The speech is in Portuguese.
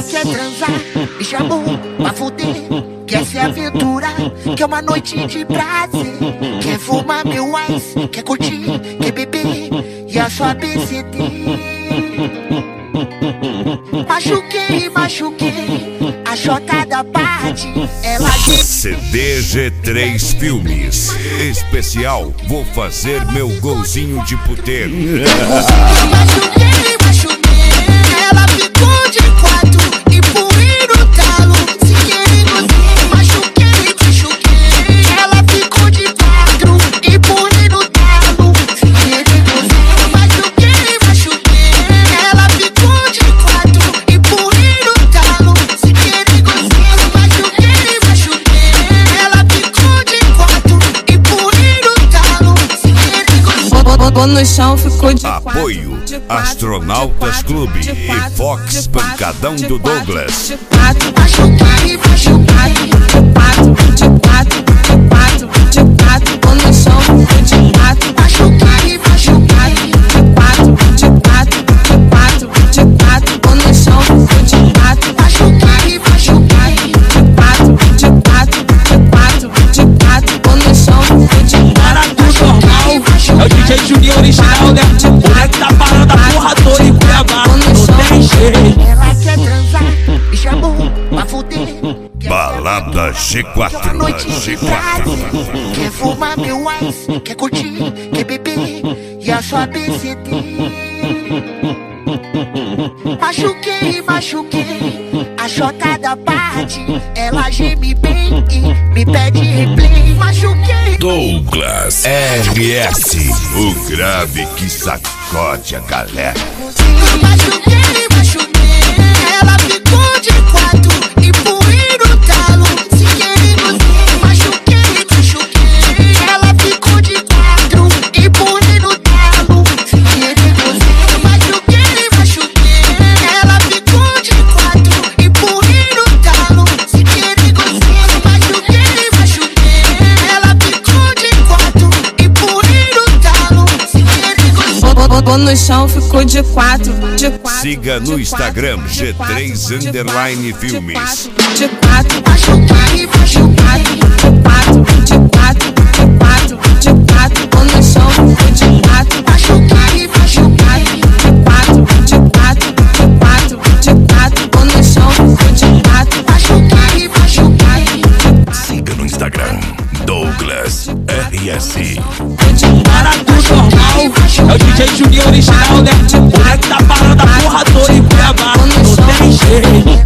Ela quer transar, me chamou pra fuder. Quer se aventurar, quer uma noite de prazer. Quer fumar meu ice, quer curtir, quer beber e a sua BCD. Machuquei, a chota da parte. Ela CDG3 Filmes especial. Vou fazer meu golzinho de puteiro. Machuquei, ela ficou de quatro e fui no talo. Se querer gostei. Machuquei, ela ficou de quatro e fui no talo. Se querer gostei. Machuquei, ela ficou de quatro e fui no talo. Se querer gostei. Machuquei, ela ficou de quatro e fui no talo. Se querer gostei. Botou no chão, ficou de Apoio Astronautas Clube e Fox Pancadão do Douglas. Machuquei, botou no chão, ficou de quatro. machuquei, Botou no chão, ficou de quatro. machuquei. Botou no chão, ficou de Para tudo normal, é o DJ Juninho original, né? Moleque tá parando a porra toda em Cuiabá, não tem jeito. Ela quer transar, me chamou pra fuder. Balada G4. Quer fumar meu ice, quer curtir, quer beber e a sua BCD. Machuquei, a chota da parte. Ela geme bem e me pede replay. Machuquei. Douglas RS, o grave que sacode a galera. Machuquei, ela ficou de quatro e fui no talo. Se querer gostei. Machuquei, ela ficou de quatro e fui no talo. Se querer gostei. Machuquei, ela ficou de quatro e fui no talo. Se querer gostei. Machuquei, ela ficou de quatro e fui no talo. Se querer gostei. Botou no chão, ficou de quatro. Siga no Instagram G3 Filmes. De quatro, Machuquei, botou no chão, ficou de quatro. machuquei. Botou no chão, ficou de quatro. Siga no Instagram Douglas RS. Para tudo normal, é o DJ Juninho original, né? Moleque tá parando a porra toda em Cuiabá, não tem jeito.